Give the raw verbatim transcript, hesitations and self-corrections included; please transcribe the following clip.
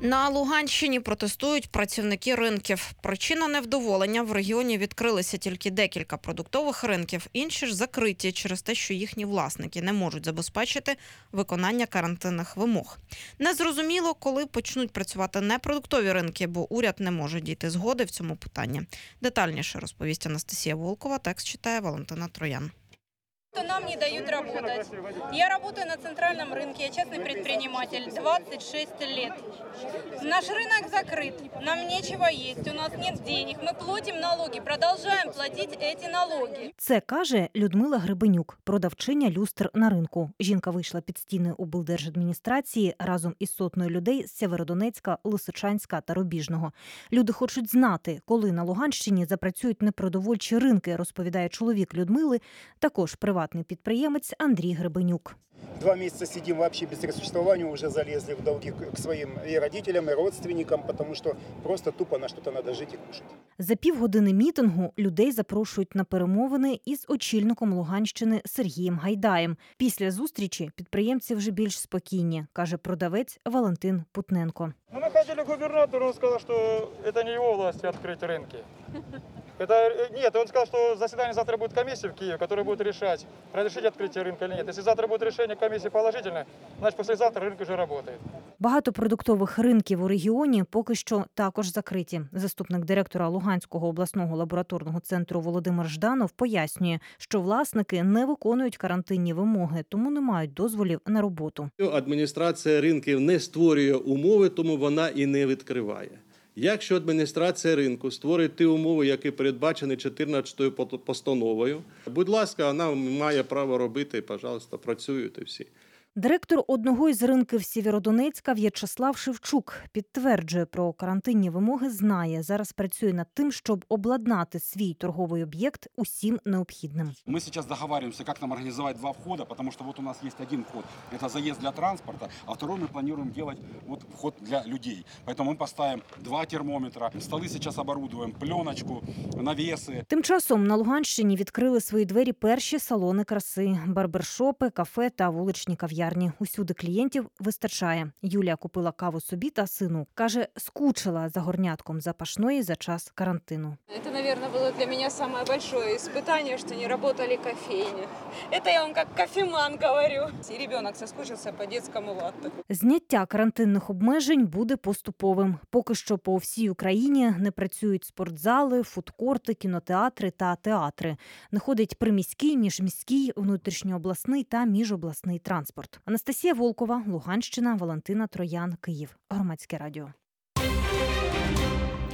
На Луганщині протестують працівники ринків. Причина невдоволення: в регіоні відкрилися тільки декілька продуктових ринків, інші ж закриті через те, що їхні власники не можуть забезпечити виконання карантинних вимог. Незрозуміло, коли почнуть працювати непродуктові ринки, бо уряд не може дійти згоди в цьому питанні. Детальніше розповість Анастасія Волкова, текст читає Валентина Троян. Нам не дают работать. Я работаю на центральном рынке, я частный предприниматель, двадцать шесть лет. Наш рынок закрыт, нам нечего есть, у нас нет денег, мы платим налоги, продолжаем платить эти налоги. Це каже Людмила Гребенюк, продавчиня люстр на ринку. Жінка вийшла під стіни облдержадміністрації разом із сотнею людей з Сєвєродонецька, Лисичанська та Рубіжного. Люди хочуть знати, коли на Луганщині запрацюють непродовольчі ринки, розповідає чоловік Людмили, також приватний підприємець Андрій Гребенюк. Два месяца сидим вообще без существования, уже залезли в долги к своим и родителям, и родственникам, потому что просто тупо на что-то надо жить и кушать. За півгодини мітингу людей запрошують на перемовини із очільником Луганщини Сергієм Гайдаєм. Після зустрічі підприємці вже більш спокійні, каже продавець Валентин Путненко. Ну, мы ходили к губернатору, он сказал, что это не его власти открыть рынки. Это, нет, он сказал, что заседание завтра будет комиссии в Киеве, которая будет решать, разрешить открытие рынка или нет. Если завтра будет решение комиссии положительное, значит послезавтра рынок уже работает. Багато продуктових ринків у регіоні поки що також закриті. Заступник директора Луганського обласного лабораторного центру Володимир Жданов пояснює, що власники не виконують карантинні вимоги, тому не мають дозволів на роботу. Адміністрація ринків не створює умови, тому вона і не відкриває. Якщо адміністрація ринку створить ті умови, які передбачені чотирнадцятою постановою, будь ласка, вона має право робити, пожалуйста, працюють і всі. Директор одного із ринків Сєвєродонецька В'ячеслав Шевчук підтверджує, про карантинні вимоги знає. Зараз працює над тим, щоб обладнати свій торговий об'єкт усім необхідним. Ми зараз договорюємося, як нам організувати два входи, тому що от у нас є один вход, це заїзд для транспорту, а другий ми плануємо робити от вход для людей. Тому ми поставимо два термометри, столи зараз оборудуємо, пленочку, навіси. Тим часом на Луганщині відкрили свої двері перші салони краси, барбершопи, кафе та вуличні кав'ярні. Усюди клієнтів вистачає. Юлія купила каву собі та сину. Каже, скучила за горнятком запашної за час карантину. Это, наверное, было для меня самое большое испытание, что не работали кофейни. Это я вам как кофеман говорю. И ребенок соскучился по детскому латте. Зняття карантинних обмежень буде поступовим. Поки що по всій Україні не працюють спортзали, фудкорти, кінотеатри та театри. Не ходить приміський, міжміський, внутрішньообласний та міжобласний транспорт. Анастасія Волкова, Луганщина, Валентина Троян, Київ. Громадське радіо.